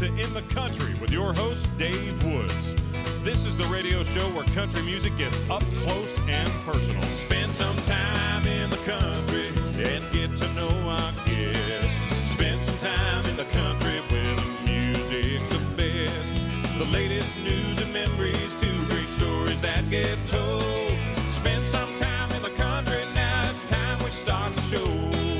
to In the Country with your host, Dave Woods. This is the radio show where country music gets up close and personal. Spend some time in the country and get to know our guests. Spend some time in the country where the music's the best. The latest news and memories, two great stories that get told. Spend some time in the country, now it's time we start the show.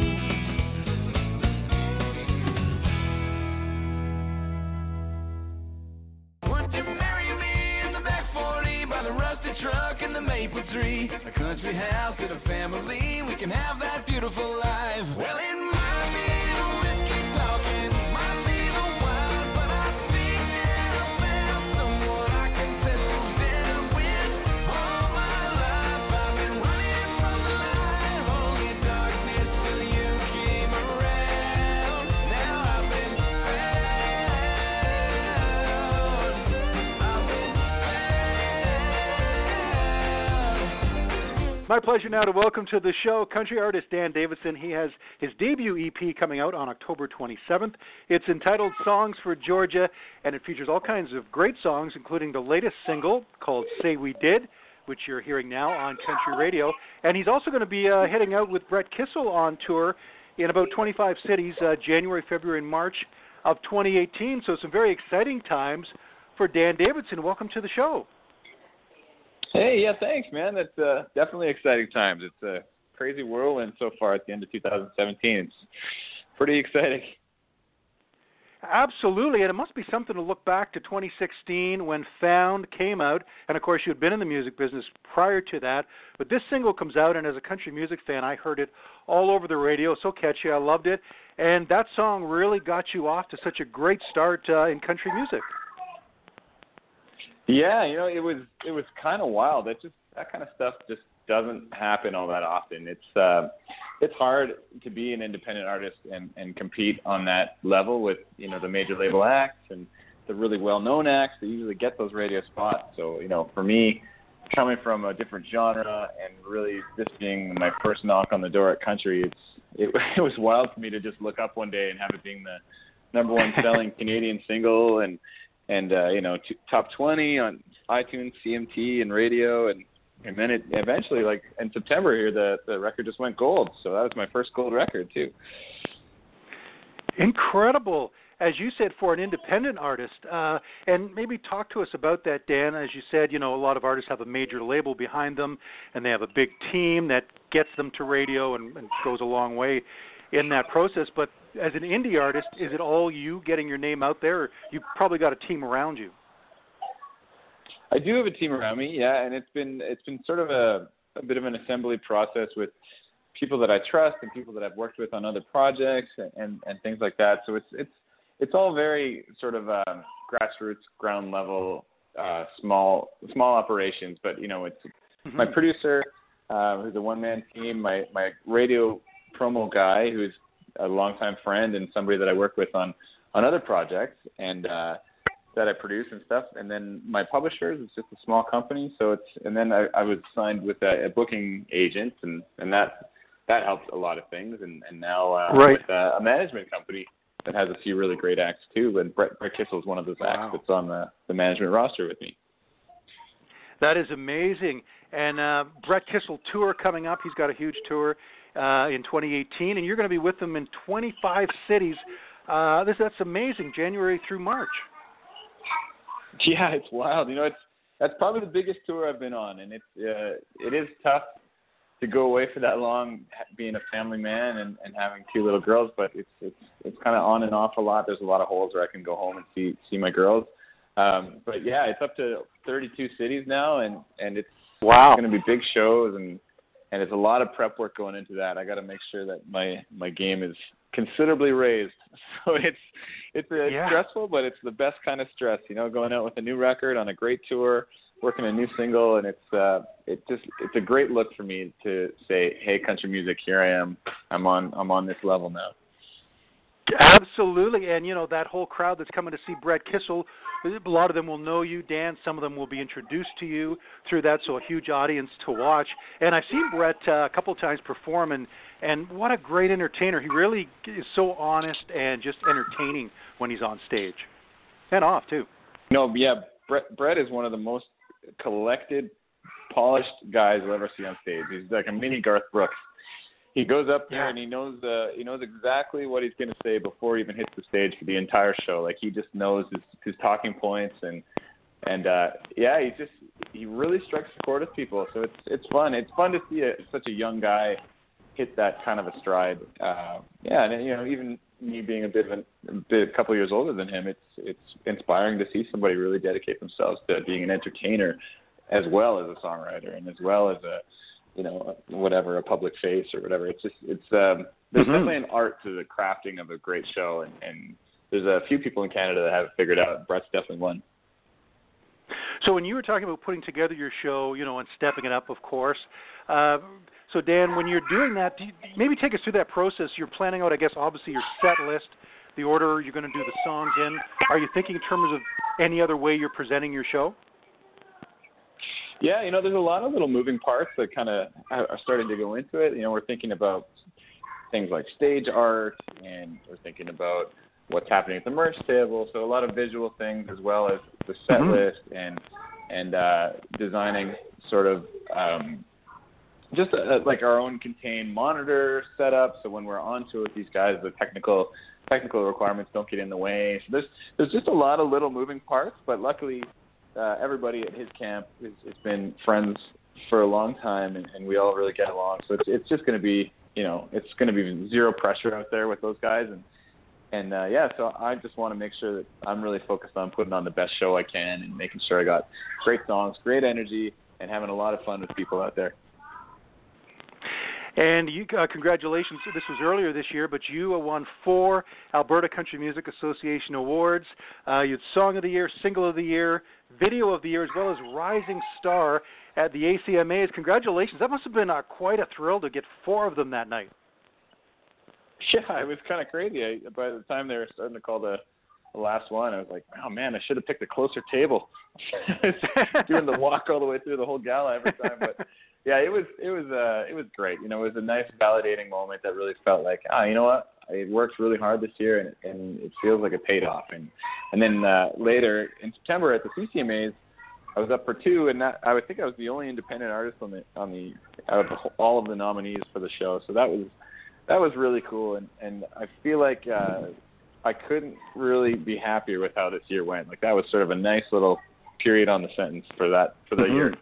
Would you marry me in the back 40 by the rusted truck and the maple tree? A country house and a family, we can have that beautiful life. Well, it might be the whiskey talking, might be the wine, but I think that I found someone I can settle down with. All my life I've been running from the light, only darkness till you came around. Now I've been My pleasure now to welcome to the show country artist Dan Davidson. He has his debut EP coming out on October 27th. It's entitled Songs for Georgia, and it features all kinds of great songs, including the latest single called Say We Did, which you're hearing now on country radio. And he's also going to be heading out with Brett Kissel on tour in about 25 cities, January, February, and March of 2018. So some very exciting times for Dan Davidson. Welcome to the show. Hey, yeah, thanks, man. That's definitely exciting times. It's a crazy whirlwind so far at the end of 2017. It's pretty exciting. Absolutely, and it must be something to look back to 2016 when Found came out, and of course you had been in the music business prior to that, but this single comes out, and as a country music fan, I heard it all over the radio, so catchy, I loved it, and that song really got you off to such a great start in country music. Yeah, you know, it was kind of wild. That kind of stuff just doesn't happen all that often. It's hard to be an independent artist and compete on that level with, you know, the major label acts and the really well-known acts that usually get those radio spots. So, you know, for me, coming from a different genre and really this being my first knock on the door at country, it was wild for me to just look up one day and have it being the number one selling Canadian single and you know, top 20 on iTunes, CMT, and radio, and then it eventually, like in September here, the record just went gold. So that was my first gold record too. Incredible, as you said, for an independent artist. And maybe talk to us about that, Dan. As you said, you know, a lot of artists have a major label behind them, and they have a big team that gets them to radio and goes a long way in that process. But as an indie artist, is it all you getting your name out there, or you've probably got a team around you? I do have a team around me, yeah, and it's been sort of a bit of an assembly process with people that I trust and people that I've worked with on other projects and things like that. So it's all very sort of grassroots, ground level, small operations. But you know, it's my producer, who's a one-man team, my radio promo guy, who's a longtime friend and somebody that I work with on other projects and that I produce and stuff. And then my publishers, it's just a small company. So and then I was signed with a booking agent and that helped a lot of things. And now with a management company that has a few really great acts too. And Brett Kissel is one of those acts that's on the management roster with me. That is amazing. And Brett Kissel tour coming up. He's got a huge tour in 2018, and you're going to be with them in 25 cities. That's amazing, January through March. Yeah, it's wild. You know, that's probably the biggest tour I've been on, and it is tough to go away for that long, being a family man and having two little girls. But it's kind of on and off a lot. There's a lot of holes where I can go home and see my girls. But yeah, it's up to 32 cities now, and it's going to be big shows and it's a lot of prep work going into that. I got to make sure that my game is considerably raised. So it's stressful, but it's the best kind of stress, you know, going out with a new record on a great tour, working a new single, and it's a great look for me to say, hey, country music, here I am. I'm on this level now. Absolutely, and you know that whole crowd that's coming to see Brett Kissel, a lot of them will know you, Dan. Some of them will be introduced to you through that, so a huge audience to watch. And I've seen Brett a couple of times perform, and what a great entertainer. He really is so honest and just entertaining when he's on stage. And off, too. No, yeah, Brett is one of the most collected, polished guys you'll ever see on stage. He's like a mini Garth Brooks. He goes up there and he knows exactly what he's going to say before he even hits the stage for the entire show. Like, he just knows his talking points and he really strikes a chord with people. So it's fun. It's fun to see such a young guy hit that kind of a stride. And even me being a couple years older than him, it's inspiring to see somebody really dedicate themselves to being an entertainer as well as a songwriter and as well as a public face or whatever. There's definitely an art to the crafting of a great show, and there's a few people in Canada that have it figured out. Brett's definitely one. So when you were talking about putting together your show, and stepping it up, of course. So Dan, when you're doing that, maybe take us through that process. You're planning out, I guess, obviously your set list, the order you're going to do the songs in. Are you thinking in terms of any other way you're presenting your show? Yeah, there's a lot of little moving parts that kind of are starting to go into it. We're thinking about things like stage art, and we're thinking about what's happening at the merch table. So a lot of visual things as well as the set list and designing sort of like our own contained monitor setup. So when we're on tour with these guys, the technical requirements don't get in the way. So there's just a lot of little moving parts, but luckily everybody at his camp has been friends for a long time, and we all really get along. So it's just going to be, it's going to be zero pressure out there with those guys. So I just want to make sure that I'm really focused on putting on the best show I can and making sure I got great songs, great energy, and having a lot of fun with people out there. And you, congratulations. This was earlier this year, but you won 4 Alberta Country Music Association awards. You had Song of the Year, Single of the Year, Video of the Year, as well as Rising Star at the ACMAs. Congratulations. That must have been quite a thrill to get 4 of them that night. Yeah, it was kind of crazy. By the time they were starting to call the last one, I was like, oh, man, I should have picked a closer table. I was doing the walk all the way through the whole gala every time, but... Yeah, it was great. It was a nice validating moment that really felt like, you know what? I worked really hard this year, and it feels like it paid off. And then later in September at the CCMAs, I was up for 2, and I would think I was the only independent artist on the out of all of the nominees for the show. So that was really cool, and I feel like I couldn't really be happier with how this year went. Like, that was sort of a nice little period on the sentence for the year.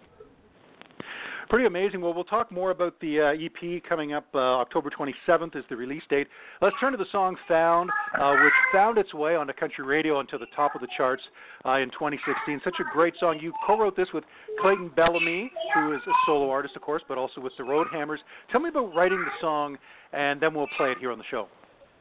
Pretty amazing. Well, we'll talk more about the EP coming up. October 27th is the release date. Let's turn to the song Found, which found its way onto country radio onto the top of the charts in 2016. Such a great song. You co-wrote this with Clayton Bellamy, who is a solo artist, of course, but also with the Roadhammers. Tell me about writing the song, and then we'll play it here on the show.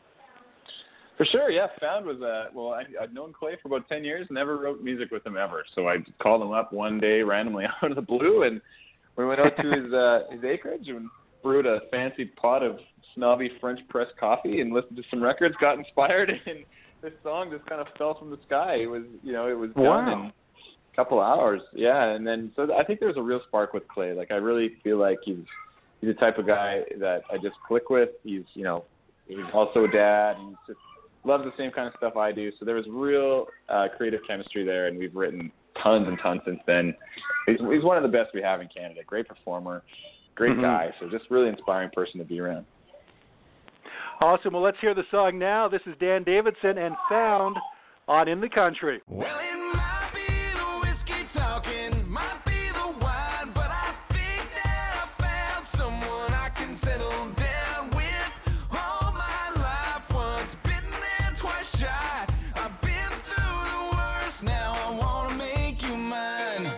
For sure, yeah. Found was, I'd known Clay for about 10 years, never wrote music with him ever. So I called him up one day randomly out of the blue, and we went out to his acreage and brewed a fancy pot of snobby French press coffee and listened to some records, got inspired, and this song just kind of fell from the sky. It was done in a couple hours. Yeah, and then so I think there's a real spark with Clay. Like, I really feel like he's the type of guy that I just click with. He's also a dad. He just loves the same kind of stuff I do. So there was real creative chemistry there, and we've written tons and tons since then. He's one of the best we have in Canada. Great performer, great guy. So just really inspiring person to be around. Awesome. Well, let's hear the song now. This is Dan Davidson and Found on In the Country. Well, it might be the whiskey talking, might be the wine, but I think that I found someone I can settle down with. All my life, once bitten and twice shy. I've been through the worst, now I want to make you mine.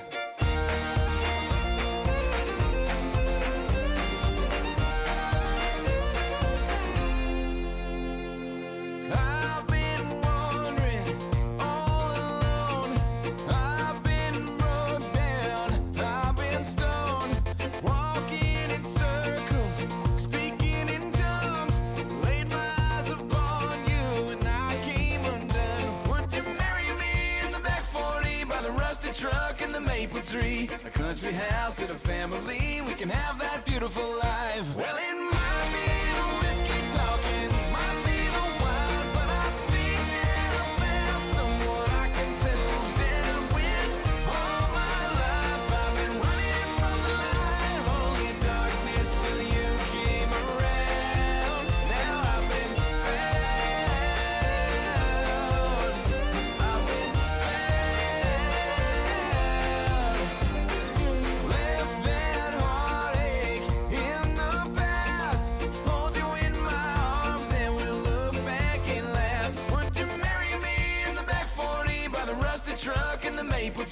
I've been wandering all alone. I've been broke down. I've been stoned. Walking in circles, speaking in tongues. Laid my eyes upon you and I came undone. Would you marry me in the back 40 by the rusted truck and the maple tree? A country house and a family. We can have that beautiful life. Well, it might be the whiskey talking, might be the wine, but I think that I found someone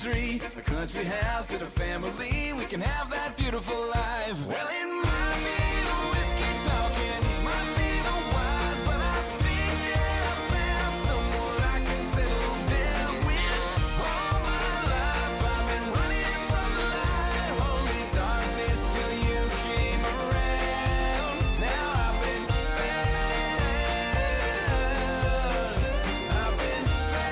tree, a country house and a family. We can have that beautiful life. Well, it might be the whiskey talking, might be the wine, but I think that I found someone I can settle down with. All my life I've been running from the light, holy darkness till you came around. Now I've been found. I've been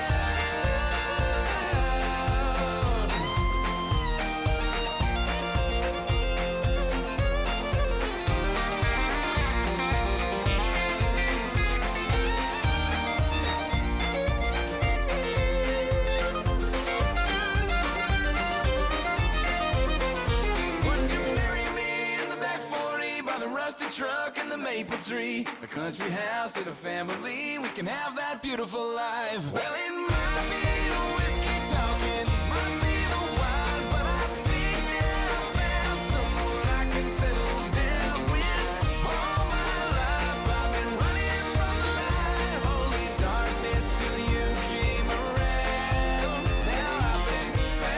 Would you marry me in the back 40 by the rusty truck and the maple tree? A country house and a family, we can have that beautiful life. Well, it might be the whiskey talking, might be the wine, but I think that I found someone I can settle down with. All my life I've been running from the light, holy darkness till you came around. Now I've been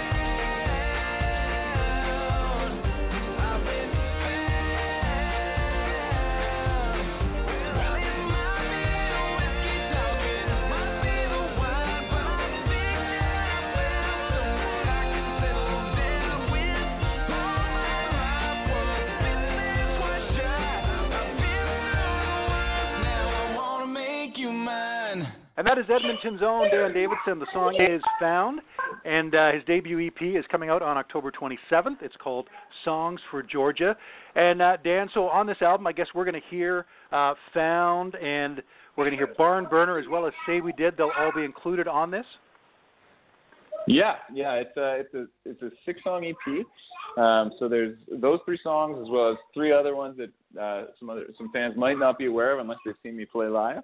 found. I've been found. Well, it might be the whiskey talking, might be the wine, but I think that I found someone I can settle down with. All my life, once been there, twice shy. I've been through the worst, now I wanna make you mine. And that is Edmonton's own Dan Davidson. The song is Found, and his debut EP is coming out on October 27th. It's called Songs for Georgia. And Dan, so on this album, I guess we're going to hear Found, and we're going to hear Barn Burner as well as Say We Did. They'll all be included on this. Yeah, it's a 6-song EP. So there's those 3 songs as well as 3 other ones that some fans might not be aware of unless they've seen me play live.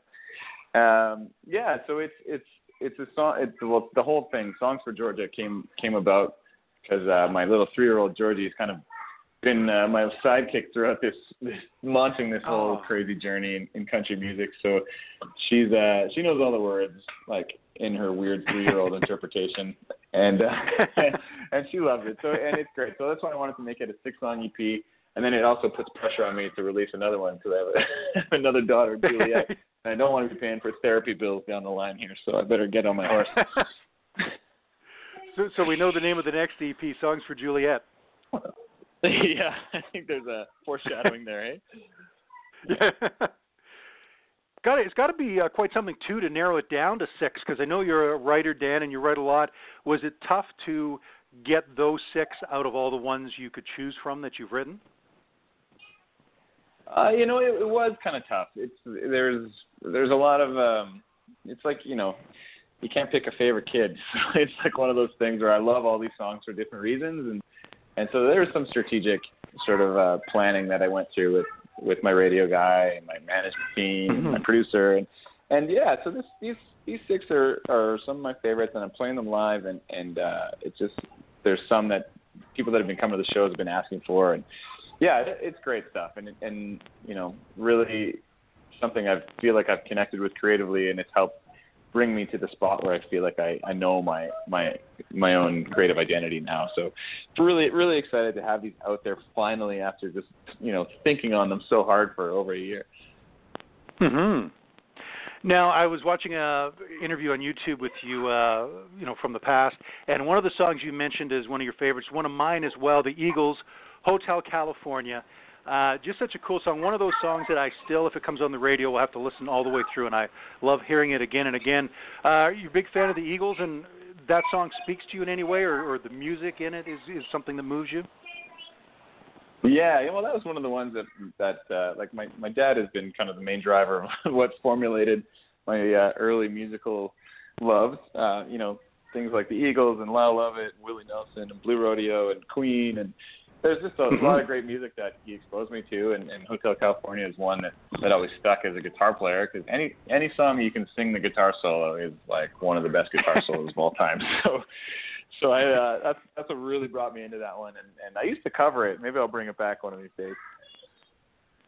So it's a song. The whole thing, Songs for Georgia, came about because my little 3-year-old Georgie's kind of been my sidekick throughout this launching this whole crazy journey in country music. So she knows all the words like in her weird 3-year-old interpretation, and she loves it. So and it's great. So that's why I wanted to make it a 6-song EP. And then it also puts pressure on me to release another one because I have another daughter, Juliet, and I don't want to be paying for therapy bills down the line here, so I better get on my horse. So we know the name of the next EP, Songs for Juliet. Yeah, I think there's a foreshadowing there, eh? Yeah. It's got to be quite something, too, to narrow it down to 6, because I know you're a writer, Dan, and you write a lot. Was it tough to get those 6 out of all the ones you could choose from that you've written? It was kind of tough. There's a lot of it's like, you can't pick a favorite kid. So it's like one of those things where I love all these songs for different reasons, and so there's some strategic sort of planning that I went through with my radio guy and my management team, my producer, and yeah. So these 6 are some of my favorites, and I'm playing them live, and it's just there's some that people that have been coming to the shows have been asking for, and yeah, it's great stuff, and really something I feel like I've connected with creatively, and it's helped bring me to the spot where I feel like I know my own creative identity now. So really, really excited to have these out there finally after just thinking on them so hard for over a year. Mm-hmm. Now, I was watching an interview on YouTube with you, from the past, and one of the songs you mentioned is one of your favorites, one of mine as well, the Eagles, Hotel California. Just such a cool song. One of those songs that I still, if it comes on the radio, will have to listen all the way through, and I love hearing it again and again. Are you a big fan of the Eagles, and that song speaks to you in any way, or the music in it is something that moves you? Yeah, well, that was one of the ones that like my dad has been kind of the main driver of what formulated my early musical loves. Things like the Eagles and Lyle Lovett, Willie Nelson, and Blue Rodeo, and Queen, and there's just a lot of great music that he exposed me to, and Hotel California is one that always stuck as a guitar player, because any song you can sing the guitar solo is like one of the best guitar solos of all time. So that's what really brought me into that one, and I used to cover it. Maybe I'll bring it back one of these days.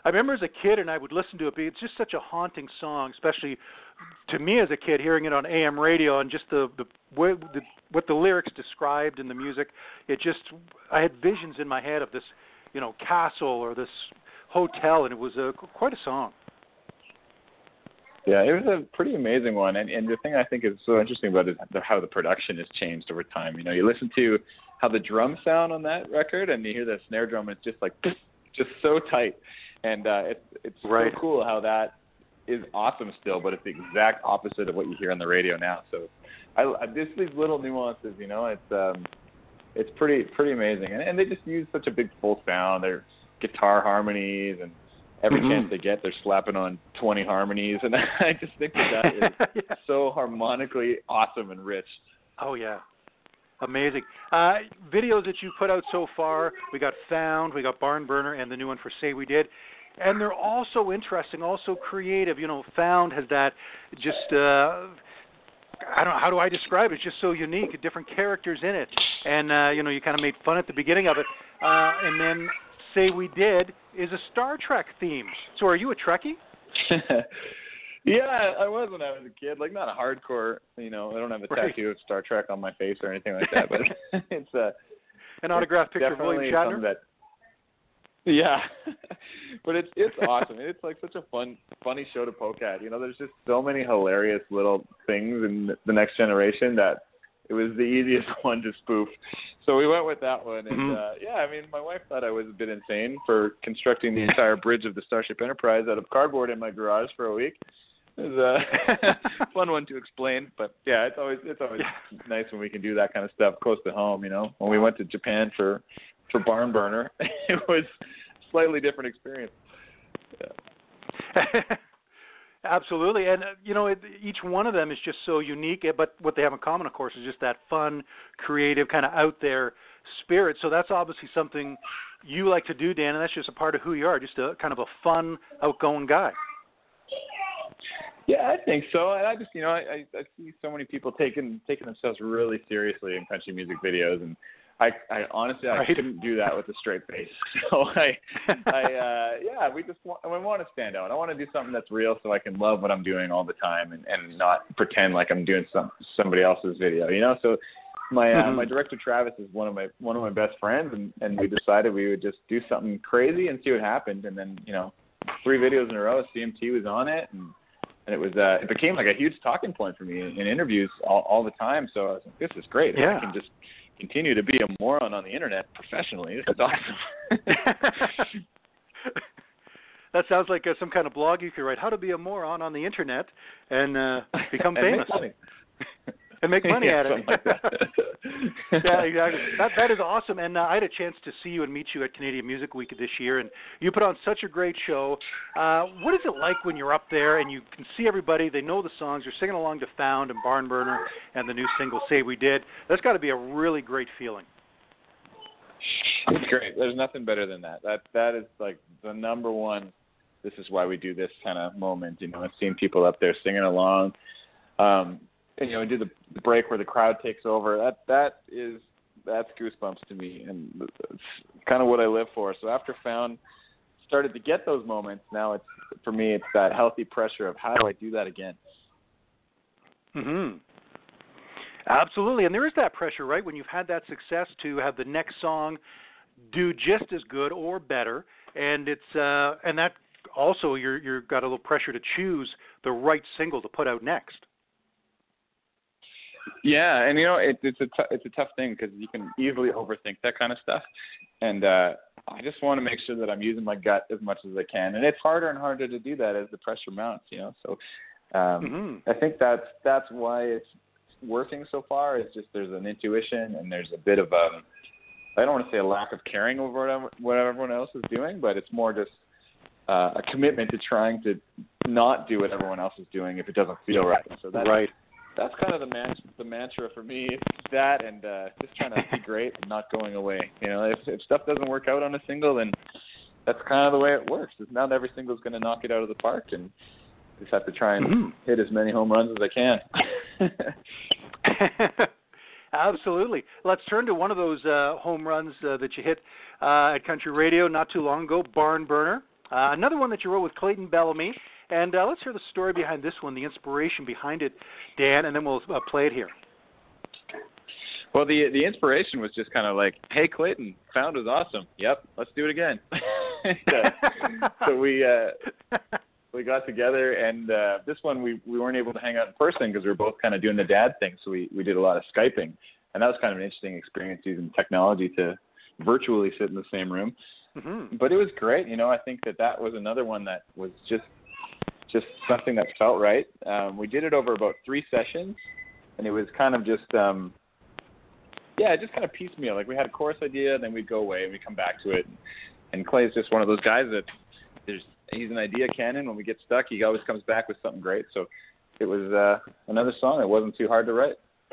remember as a kid, and I would listen to it. It's just such a haunting song, especially to me as a kid, hearing it on AM radio, and just what the lyrics described in the music. I had visions in my head of this, castle or this hotel, and it was quite a song. Yeah, it was a pretty amazing one, and the thing I think is so interesting about it is how the production has changed over time. You listen to how the drums sound on that record, and you hear the snare drum, and it's just like just so tight, and it's right. So cool how that is awesome still, but it's the exact opposite of what you hear on the radio now. So just these little nuances, it's pretty amazing, and they just use such a big full sound. Their guitar harmonies, and every chance they get, they're slapping on 20 harmonies, and I just think that is yeah. so harmonically awesome and rich. Oh, yeah. Amazing. Videos that you put out so far, we got Found, we got Barn Burner, and the new one for Say We Did. And they're all so interesting, also creative. Found has that just, I don't know, how do I describe it? It's just so unique, different characters in it. And, you kind of made fun at the beginning of it. And then Say We Did is a Star Trek theme. So are you a Trekkie? Yeah, I was when I was a kid. Like, not a hardcore, I don't have a tattoo of Star Trek on my face or anything like that, but it's an autographed picture of William Shatner? Yeah, but it's awesome. It's like such a funny show to poke at. There's just so many hilarious little things in the Next Generation that it was the easiest one to spoof. So we went with that one. And, my wife thought I was a bit insane for constructing the entire bridge of the Starship Enterprise out of cardboard in my garage for a week. It was a fun one to explain. But, yeah, it's always nice when we can do that kind of stuff close to home, When we went to Japan for Barn Burner, it was a slightly different experience. Yeah. Absolutely, and each one of them is just so unique. But what they have in common, of course, is just that fun, creative, kind of out there spirit. So that's obviously something you like to do, Dan, and that's just a part of who you are. Just a kind of a fun, outgoing guy. Yeah, I think so. And I just, I see so many people taking themselves really seriously in country music videos, and I honestly couldn't do that with a straight face. So we want to stand out. I want to do something that's real, so I can love what I'm doing all the time and not pretend like I'm doing somebody else's video. So my director Travis is one of my best friends, and we decided we would just do something crazy and see what happened. And then 3 videos in a row, CMT was on it, and it became like a huge talking point for me in interviews all the time. So I was like, this is great. Yeah. I can just continue to be a moron on the internet professionally. This is awesome. That sounds like some kind of blog you could write. How to be a moron on the internet and become famous. Make money. And make money at it. Like that. Yeah, exactly. That is awesome. And I had a chance to see you and meet you at Canadian Music Week this year, and you put on such a great show. What is it like when you're up there and you can see everybody, they know the songs, you're singing along to Found and Barn Burner and the new single, Say We Did. That's got to be a really great feeling. It's great. There's nothing better than that. That is like the number one, this is why we do this kind of moment, seeing people up there singing along. And do the break where the crowd takes over. That's goosebumps to me, and it's kind of what I live for. So after Found started to get those moments, now for me it's that healthy pressure of how do I do that again. Absolutely, and there is that pressure, right? When you've had that success to have the next song do just as good or better, and it's and that also you've got a little pressure to choose the right single to put out next. Yeah, and it's a tough thing because you can easily overthink that kind of stuff, and I just want to make sure that I'm using my gut as much as I can, and it's harder and harder to do that as the pressure mounts, So I think that's why it's working so far. It's just there's an intuition and there's a bit of I don't want to say a lack of caring over what everyone else is doing, but it's more just a commitment to trying to not do what everyone else is doing if it doesn't feel right. So that's kind of the mantra for me. It's that and just trying to be great and not going away. If stuff doesn't work out on a single, then that's kind of the way it works. It's not every single's going to knock it out of the park, and I just have to try and hit as many home runs as I can. Absolutely. Let's turn to one of those home runs that you hit at Country Radio not too long ago, Barn Burner. Another one that you wrote with Clayton Bellamy. And let's hear the story behind this one, the inspiration behind it, Dan, and then we'll play it here. Well, the inspiration was just kind of like, hey, Clayton, Found was awesome. Yep, let's do it again. So we got together, and this one we weren't able to hang out in person because we were both kind of doing the dad thing, so we did a lot of Skyping. And that was kind of an interesting experience using technology to virtually sit in the same room. Mm-hmm. But it was great. I think that was another one that was just something that felt right. We did it over about 3 sessions, and it was kind of just kind of piecemeal. Like we had a chorus idea, then we'd go away and we'd come back to it. And Clay's just one of those guys that he's an idea cannon. When we get stuck, he always comes back with something great. So it was another song that wasn't too hard to write.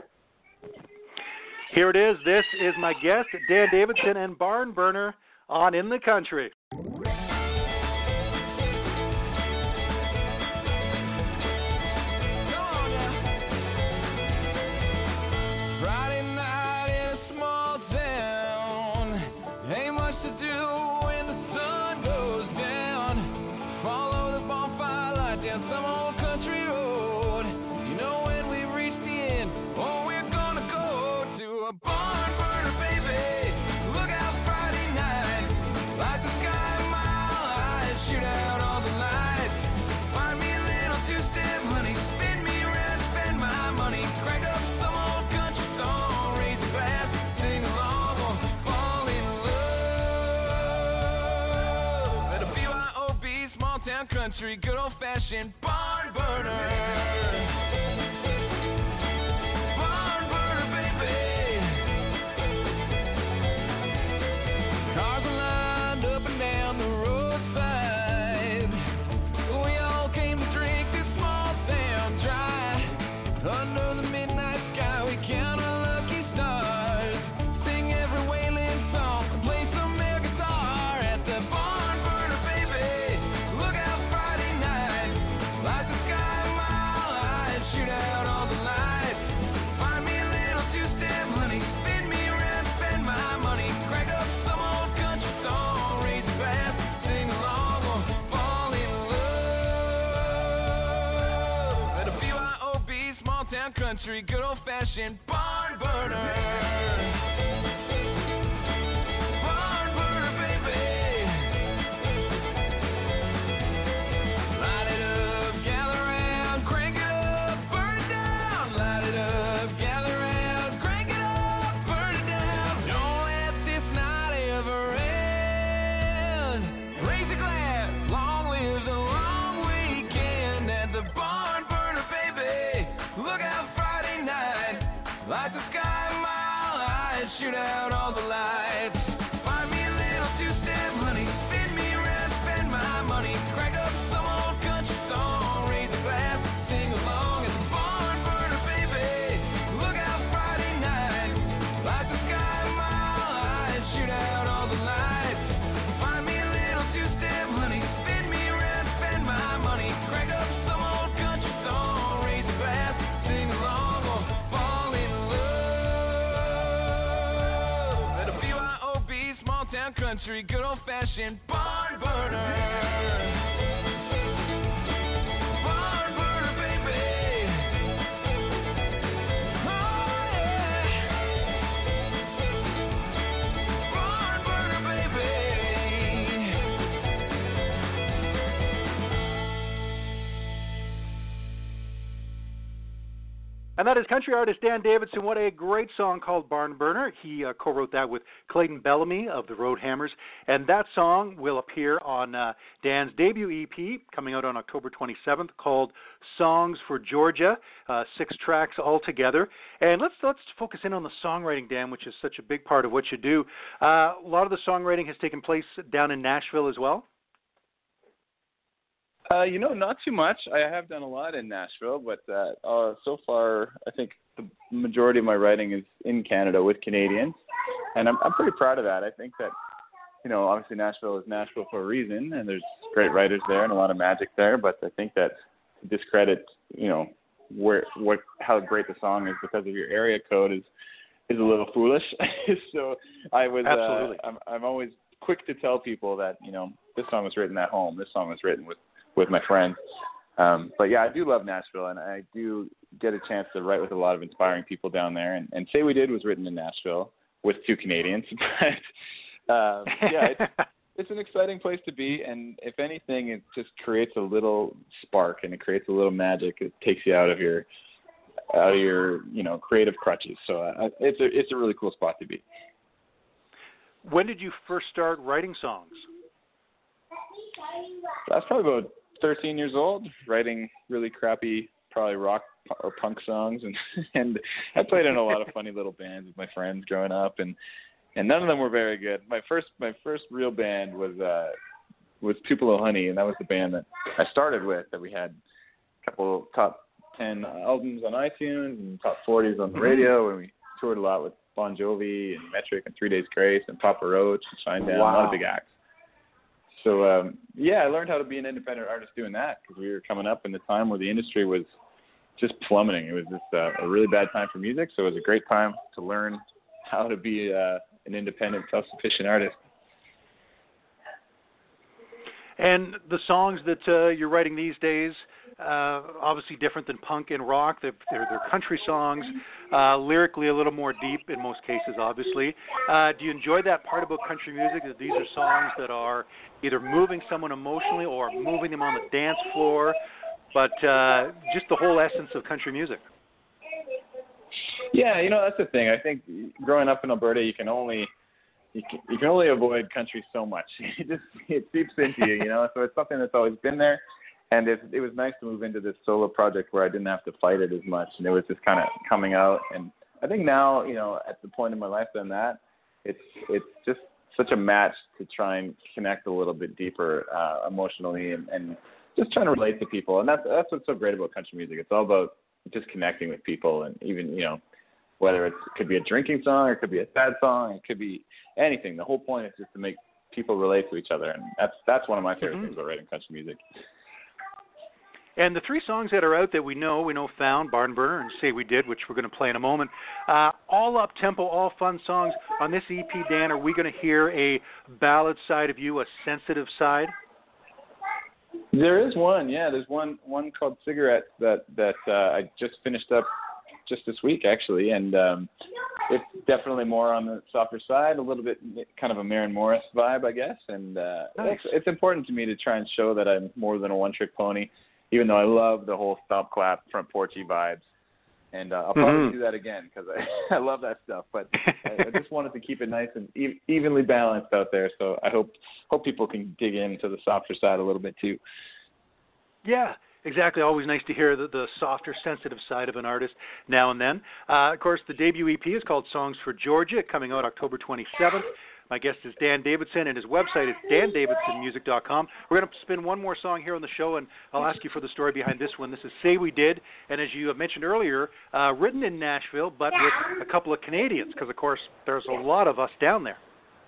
Here it is. This is my guest, Dan Davidson and Barn Burner on In the Country. Friday night in a small town. Ain't much to do when the sun goes down. Follow the bonfire light down some old country road. When we reach the end, we're gonna go to a barn burner, baby. Look out Friday night, light the sky a mile high and shoot out all the lights. Find me a little two-step, honey, spin me around, spend my money. Crank up some old country song, raise a glass, sing along, or fall in love. At a BYOB, small town country, good old-fashioned barn burner. Cars are lined up and down the roadside. We all came to drink this small town dry. Under the midnight sky, we count our lucky stars. Sing every Waylon song, play some air guitar at the barn burner, baby. Look out Friday night, light the sky a mile high and shoot out all the lights. Find me a little two-step, honey, spin me around, spend my money. Crank up some old country song, raise a glass, sing along, or fall in love. At a BYOB, small town country, good old-fashioned barn burner. Barn burner, baby. Light it up, gather round, crank it up, burn it down. Light it up, gather round, crank it up, burn it down. Don't let this night ever end. Raise a glass, long live the long weekend at the barn burner, baby. Look out Friday night, light the sky a mile high and shoot out all the lights. Find me a little two-step, honey, spin me around, spend my money. Crank up some old country song, raise a glass, sing along at the barn burner, baby. Look out Friday night, light the sky a mile high and shoot out all the lights. Find me a little two-step, honey, spin me around, spend my money. Crank up some old country song, raise a glass, sing along, or fall in love. At a BYOB, small town country, good old-fashioned barn burner. Barn burner, baby. Oh, yeah. Barn burner, baby. And that is country artist Dan Davidson. What a great song called Barn Burner. He co-wrote that with Clayton Bellamy of the Roadhammers. And that song will appear on Dan's debut EP coming out on October 27th called Songs for Georgia, 6 tracks altogether. And let's focus in on the songwriting, Dan, which is such a big part of what you do. A lot of the songwriting has taken place down in Nashville as well. Not too much. I have done a lot in Nashville, but so far I think the majority of my writing is in Canada with Canadians, and I'm pretty proud of that. I think that, obviously Nashville is Nashville for a reason, and there's great writers there and a lot of magic there, but I think that to discredit, how great the song is because of your area code is a little foolish. So I was, Absolutely. I'm always quick to tell people that, this song was written at home. This song was written with my friends. But yeah, I do love Nashville, and I do get a chance to write with a lot of inspiring people down there. And Say We Did was written in Nashville with 2 Canadians. But yeah, it's an exciting place to be, and if anything, it just creates a little spark and it creates a little magic. It takes you out of your creative crutches. So it's a really cool spot to be. When did you first start writing songs? That's probably about 13 years old, writing really crappy, probably rock or punk songs, and I played in a lot of funny little bands with my friends growing up, and none of them were very good. My first real band was Tupelo Honey, and that was the band that I started with. That we had a couple top 10 albums on iTunes and top 40s on the radio, and we toured a lot with Bon Jovi and Metric and 3 Days Grace and Papa Roach and Shinedown, a lot of big acts. So I learned how to be an independent artist doing that because we were coming up in the time where the industry was just plummeting. It was just a really bad time for music, so it was a great time to learn how to be an independent, self-sufficient artist. And the songs that you're writing these days, obviously different than punk and rock. They're country songs, lyrically a little more deep in most cases, obviously. Do you enjoy that part about country music, that these are songs that are either moving someone emotionally or moving them on the dance floor, but just the whole essence of country music? Yeah, that's the thing. I think growing up in Alberta, you can only avoid country so much. It seeps into you, So it's something that's always been there, and it was nice to move into this solo project where I didn't have to fight it as much, and it was just kind of coming out. And I think now, at the point in my life that I'm at, it's just such a match to try and connect a little bit deeper emotionally and just trying to relate to people. And that's what's so great about country music. It's all about just connecting with people, and even whether it could be a drinking song or it could be a sad song, it could be anything. The whole point is just to make people relate to each other, and that's one of my favorite things about writing country music. And the 3 songs that are out that we know Found, Barn Burner, and Say We Did, which we're going to play in a moment, all up-tempo, all fun songs. On this EP, Dan, are we going to hear a ballad side of you, a sensitive side? There is one, yeah. There's one called Cigarettes that I just finished up just this week, actually, and it's definitely more on the softer side, a little bit kind of a Maren Morris vibe, I guess, and nice. It's important to me to try and show that I'm more than a one-trick pony, even though I love the whole stop, clap, front porchy vibes, and I'll probably do that again because I love that stuff, but I just wanted to keep it nice and evenly balanced out there, so I hope people can dig into the softer side a little bit too. Yeah. Exactly. Always nice to hear the softer, sensitive side of an artist now and then. Of course, the debut EP is called Songs for Georgia, coming out October 27th. My guest is Dan Davidson, and his website is dandavidsonmusic.com. We're going to spin one more song here on the show, and I'll ask you for the story behind this one. This is Say We Did, and as you mentioned earlier, written in Nashville, but with a couple of Canadians, because, of course, there's a lot of us down there.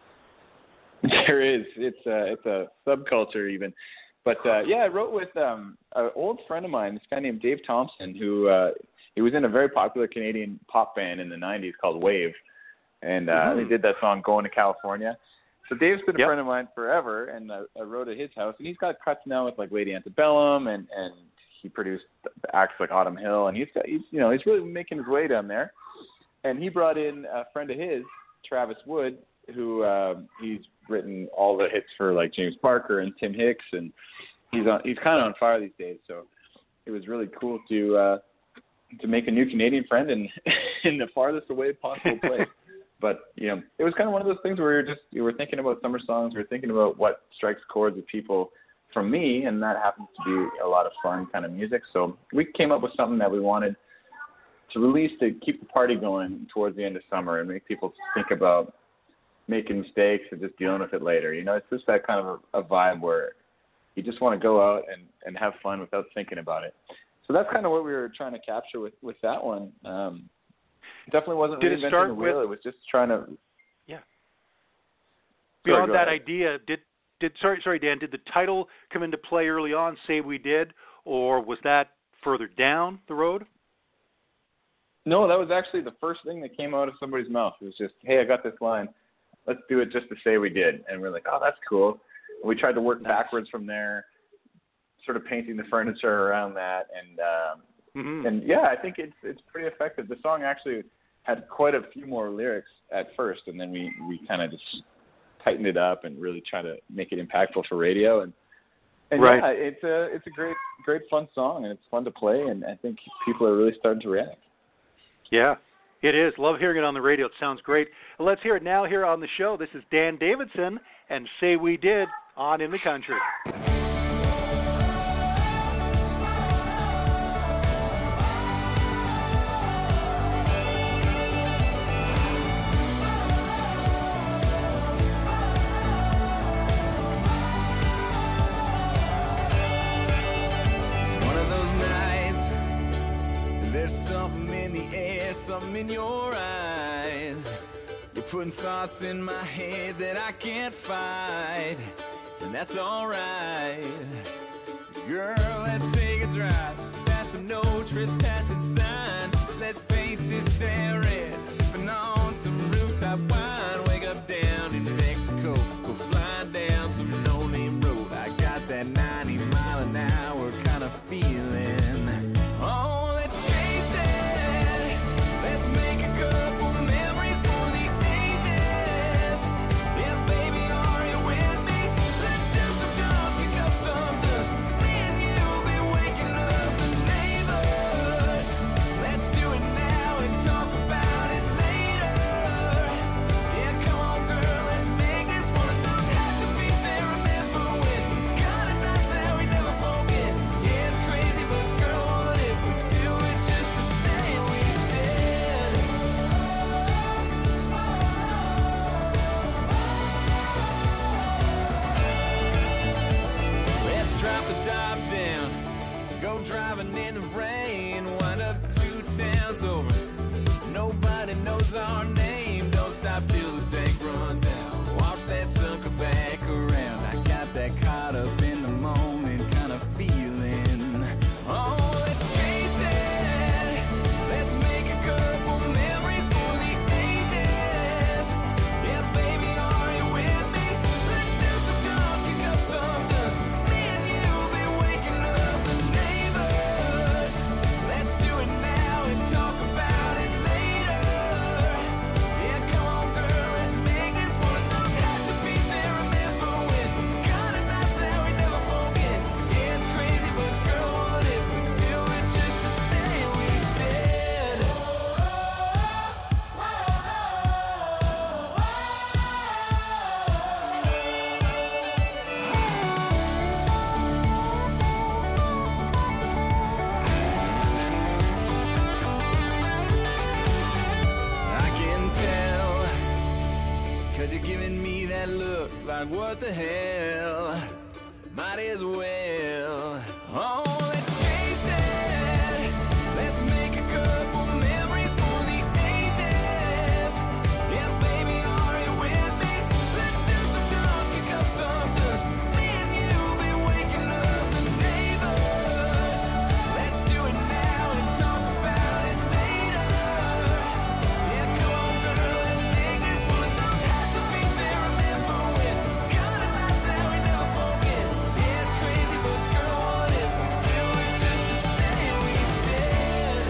There is. It's a subculture even. But, I wrote with an old friend of mine, this guy named Dave Thompson, who he was in a very popular Canadian pop band in the 90s called Wave. And they did that song, Going to California. So Dave's been a friend of mine forever, and I wrote at his house. And he's got cuts now with, like, Lady Antebellum, and he produced acts like Autumn Hill. And he's really making his way down there. And he brought in a friend of his, Travis Wood, who he's written all the hits for, like, James Barker and Tim Hicks, and he's kind of on fire these days. So it was really cool to make a new Canadian friend in the farthest away possible place. But it was kind of one of those things where we were thinking about summer songs. We were thinking about what strikes chords with people from me, and that happens to be a lot of fun kind of music. So we came up with something that we wanted to release to keep the party going towards the end of summer and make people think about making mistakes and just dealing with it later. It's just that kind of a vibe where you just want to go out and have fun without thinking about it. So that's kind of what we were trying to capture with that one. It definitely wasn't reinventing the wheel. It was just trying to... Yeah. Beyond that idea, sorry, Dan, did the title come into play early on, Say We Did, or was that further down the road? No, that was actually the first thing that came out of somebody's mouth. It was just, hey, I got this line. Let's do it just to say we did. And we're like, oh, that's cool. we tried to work backwards from there, sort of painting the furniture around that, and yeah, I think it's pretty effective. The song actually had quite a few more lyrics at first, and then we kind of just tightened it up and really try to make it impactful for radio. And right. Yeah, it's a great fun song, and it's fun to play, and I think people are really starting to react. Yeah, it is. Love hearing it on the radio. It sounds great. Let's hear it now here on the show. This is Dan Davidson and Say We Did on In the Country. Something in the air, something in your eyes. You're putting thoughts in my head that I can't fight, and that's alright. Girl, let's take a drive past a no trespassing sign. Let's paint this terrace, sipping on some rooftop wine. Wake up down in Mexico, go flying down some no-name road. I got that 90 mile an hour kind of feeling. Oh, let's chase it. Let's make a couple memories for the ages. Yeah, baby, are you with me? Let's do some guns, kick up some dust. Me and you be waking up the neighbors. Let's do it now and talk about it later. Yeah, come on, girl, let's make this one of those have to be there. Remember with kind of nights that we never forget. Yeah, it's crazy, but girl, what if we do it just to say we did? Let's drop the top down, go driving in the rain, wind up 2 towns over. Nobody knows our name. Don't stop till the tank runs out. Watch that sucker back around. I got that caught up in the moment kind of feeling. Oh, let's chase it. Let's make a couple memories for the ages. Yeah, baby, are you with me? Let's do some guns, kick up some dust. Me and you be waking up the neighbors. Let's do it now and talk about it later. Yeah, come on, girl, let's make this one of those have to be there. Remember with kind of nights that we never forget. Yeah, it's crazy, but girl, what if we do it just to say we did? I can tell, 'cause you're giving me that look like what the hell, might as well. Oh, let's chase it. Let's make a couple memories for the ages. Yeah, baby, are you with me? Let's do some guns, kick up some dust. Me and you be waking up the neighbors. Let's do it now and talk about it later. Yeah, come on, girl, let's make this one of those have to be there. Remember with kind of nights that we never forget. Yeah, it's crazy, but girl, what if we do it just to say we did?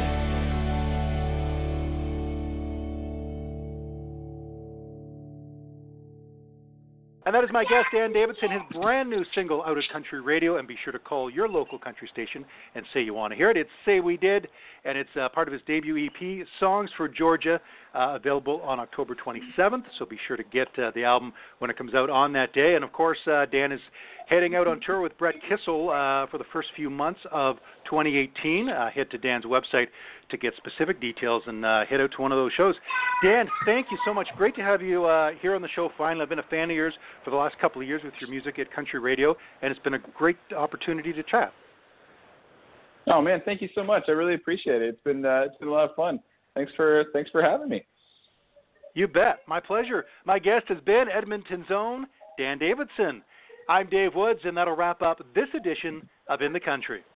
And that is my guest, Dan Davidson, his brand new single out at Country Radio. And be sure to call your local country station and say you want to hear it. It's Say We Did, and it's part of his debut EP, Songs for Georgia, available on October 27th. So be sure to get the album when it comes out on that day. And, of course, Dan is heading out on tour with Brett Kissel for the first few months of 2018. Head to Dan's website to get specific details and head out to one of those shows. Dan, thank you so much. Great to have you here on the show finally. I've been a fan of yours for the last couple of years with your music at Country Radio, and it's been a great opportunity to chat. Oh man, thank you so much. I really appreciate it. It's been a lot of fun. Thanks for having me. You bet. My pleasure. My guest has been Edmonton's own Dan Davidson. I'm Dave Woods, and that'll wrap up this edition of In the Country.